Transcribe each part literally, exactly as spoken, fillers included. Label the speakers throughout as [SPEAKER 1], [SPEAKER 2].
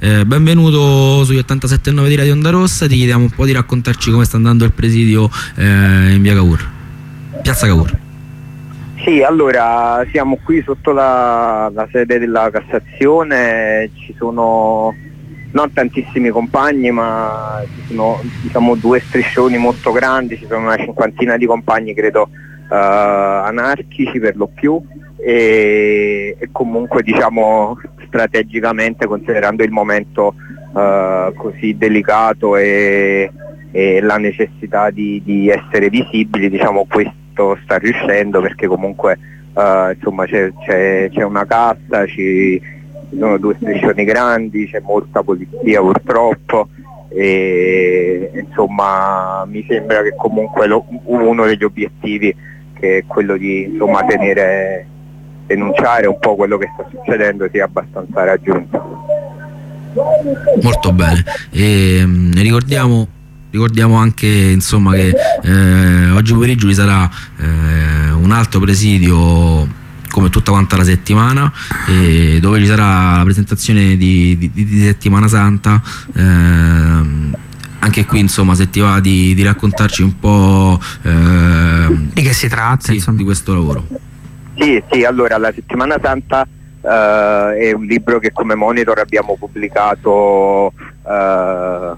[SPEAKER 1] Eh, benvenuto sugli ottantasette e nove di Radio Onda Rossa. Ti chiediamo un po' di raccontarci come sta andando il presidio eh, in via Cavour, piazza Cavour.
[SPEAKER 2] Sì, allora siamo qui sotto la, la sede della Cassazione, ci sono non tantissimi compagni, ma ci sono, diciamo, due striscioni molto grandi, ci sono una cinquantina di compagni, credo uh, anarchici per lo più, e, e comunque, diciamo, strategicamente, considerando il momento uh, così delicato e, e la necessità di, di essere visibili, diciamo, questo sta riuscendo, perché comunque uh, insomma c'è, c'è, c'è una cassa, ci ci sono due striscioni grandi, c'è molta polizia purtroppo, e insomma mi sembra che comunque lo, uno degli obiettivi, che è quello di, insomma, tenere, denunciare un po' quello che sta succedendo, sia abbastanza raggiunto.
[SPEAKER 1] Molto bene. E, mh, ricordiamo Ricordiamo anche, insomma, che eh, oggi pomeriggio vi sarà eh, un altro presidio come tutta quanta la settimana, eh, dove ci sarà la presentazione di, di, di Settimana Santa. Eh, anche qui, insomma, se ti va di, di raccontarci un po' eh,
[SPEAKER 3] di che si tratta,
[SPEAKER 1] sì, di questo lavoro.
[SPEAKER 2] Sì, sì, allora la Settimana Santa uh, è un libro che come Monitor abbiamo pubblicato uh,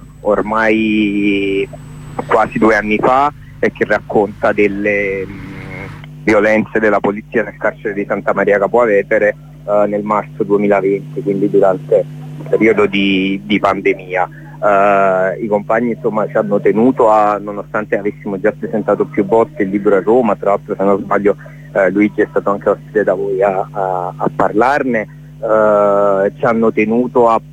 [SPEAKER 2] ormai quasi due anni fa, e che racconta delle violenze della polizia nel carcere di Santa Maria Capua Vetere uh, nel marzo duemilaventi, quindi durante il periodo di, di pandemia. Uh, I compagni, insomma, ci hanno tenuto a, nonostante avessimo già presentato più volte il libro a Roma, tra l'altro, se non sbaglio, uh, Luigi è stato anche ospite da voi a, a, a parlarne, uh, ci hanno tenuto a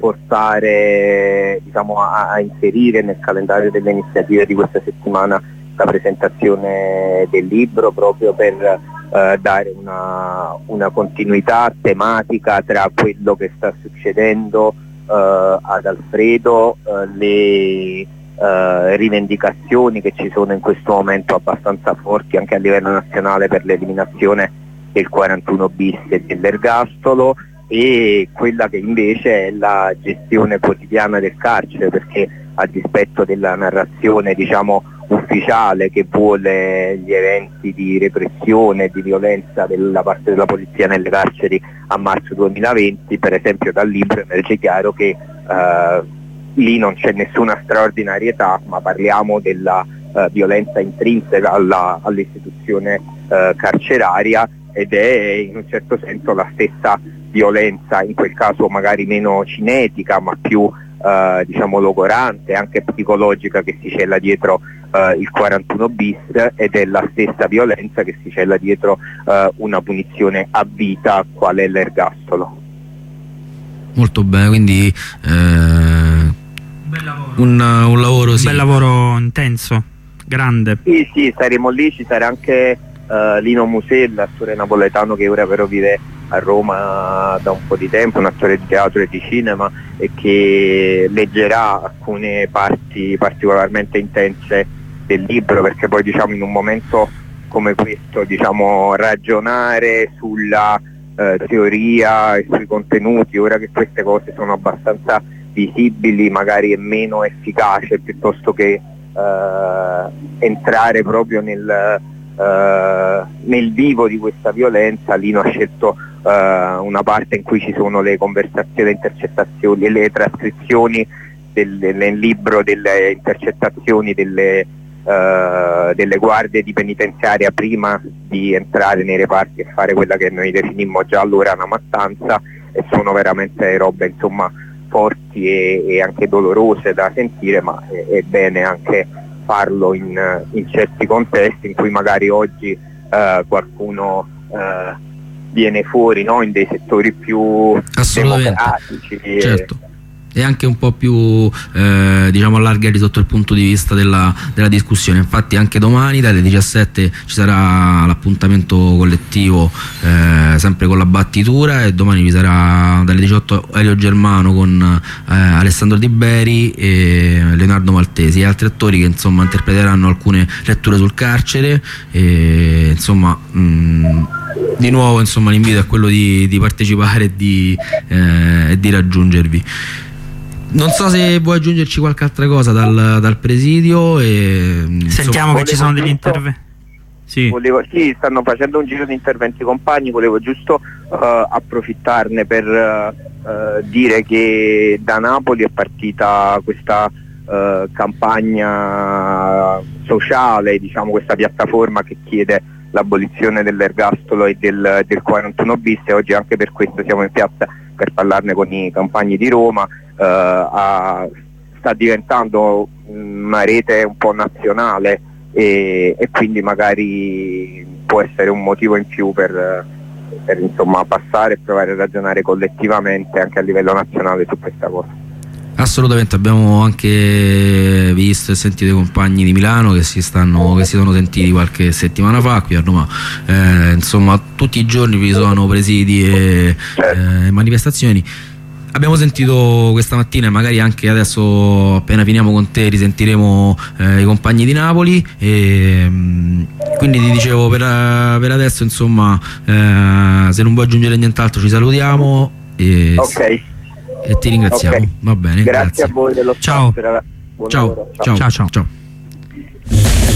[SPEAKER 2] portare, diciamo, a, a inserire nel calendario delle iniziative di questa settimana la presentazione del libro, proprio per eh, dare una, una continuità tematica tra quello che sta succedendo eh, ad Alfredo, eh, le eh, rivendicazioni che ci sono in questo momento abbastanza forti anche a livello nazionale per l'eliminazione del quarantuno bis e dell'ergastolo, e quella che invece è la gestione quotidiana del carcere, perché a dispetto della narrazione, diciamo, ufficiale che vuole gli eventi di repressione e di violenza della parte della polizia nelle carceri a marzo duemilaventi, per esempio dal libro emerge chiaro che eh, lì non c'è nessuna straordinarietà, ma parliamo della eh, violenza intrinseca alla, all'istituzione eh, carceraria, ed è in un certo senso la stessa violenza, in quel caso magari meno cinetica ma più Uh, diciamo logorante, anche psicologica, che si cela dietro uh, il quarantuno bis, ed è la stessa violenza che si cela dietro uh, una punizione a vita quale è l'ergastolo.
[SPEAKER 1] Molto bene, quindi eh, un
[SPEAKER 3] bel lavoro,
[SPEAKER 1] un, un lavoro,
[SPEAKER 3] un
[SPEAKER 1] sì.
[SPEAKER 3] bel lavoro intenso, grande.
[SPEAKER 2] Sì, sì, saremo lì, ci sarà anche uh, Lino Musella, attore napoletano che ora però vive a Roma da un po' di tempo, un attore di teatro e di cinema, e che leggerà alcune parti particolarmente intense del libro, perché poi, diciamo, in un momento come questo, diciamo, ragionare sulla eh, teoria e sui contenuti, ora che queste cose sono abbastanza visibili, magari è meno efficace, piuttosto che eh, entrare proprio nel, eh, nel vivo di questa violenza. Lino ha scelto Uh, una parte in cui ci sono le conversazioni, le intercettazioni e le trascrizioni del, nel libro delle intercettazioni delle, uh, delle guardie di penitenziaria prima di entrare nei reparti e fare quella che noi definimmo già allora una mattanza, e sono veramente robe, insomma, forti e, e anche dolorose da sentire, ma è, è bene anche farlo in, in certi contesti in cui magari oggi uh, qualcuno uh, viene fuori, no? In dei settori più democratici.
[SPEAKER 1] Certo. E anche un po' più eh, diciamo allargati sotto il punto di vista della, della discussione. Infatti anche domani dalle diciassette ci sarà l'appuntamento collettivo eh, sempre con la battitura, e domani vi sarà dalle diciotto Elio Germano con eh, Alessandro Di Beri e Leonardo Maltesi e altri attori che, insomma, interpreteranno alcune letture sul carcere, e insomma mh, di nuovo, insomma, l'invito è quello di, di partecipare e di, eh, di raggiungervi. Non so se vuoi aggiungerci qualche altra cosa dal, dal presidio. E,
[SPEAKER 3] sentiamo
[SPEAKER 2] insomma,
[SPEAKER 3] che ci sono degli
[SPEAKER 2] giusto,
[SPEAKER 3] interventi. Sì.
[SPEAKER 2] Volevo, sì, stanno facendo un giro di interventi compagni, volevo giusto uh, approfittarne per uh, dire che da Napoli è partita questa uh, campagna sociale, diciamo questa piattaforma che chiede l'abolizione dell'ergastolo e del, del quarantuno bis, e oggi anche per questo siamo in piazza per parlarne con i compagni di Roma. Uh, a, sta diventando una rete un po' nazionale e, e quindi magari può essere un motivo in più per, per insomma passare e provare a ragionare collettivamente anche a livello nazionale su questa cosa.
[SPEAKER 1] Assolutamente, abbiamo anche visto e sentito i compagni di Milano che si stanno che si sono sentiti qualche settimana fa qui a Roma. Eh, insomma, tutti i giorni vi sono presidi e eh, manifestazioni. Abbiamo sentito questa mattina e magari anche adesso appena finiamo con te risentiremo eh, i compagni di Napoli e mh, quindi ti dicevo per, per adesso insomma eh, se non vuoi aggiungere nient'altro ci salutiamo e,
[SPEAKER 2] ok,
[SPEAKER 1] e ti ringraziamo.
[SPEAKER 2] Okay.
[SPEAKER 1] Va bene,
[SPEAKER 2] grazie,
[SPEAKER 1] grazie
[SPEAKER 2] a voi dello
[SPEAKER 3] ciao.
[SPEAKER 2] spazio, buon
[SPEAKER 1] ciao.
[SPEAKER 2] lavoro.
[SPEAKER 1] Ciao.
[SPEAKER 3] Ciao ciao.
[SPEAKER 1] Ciao.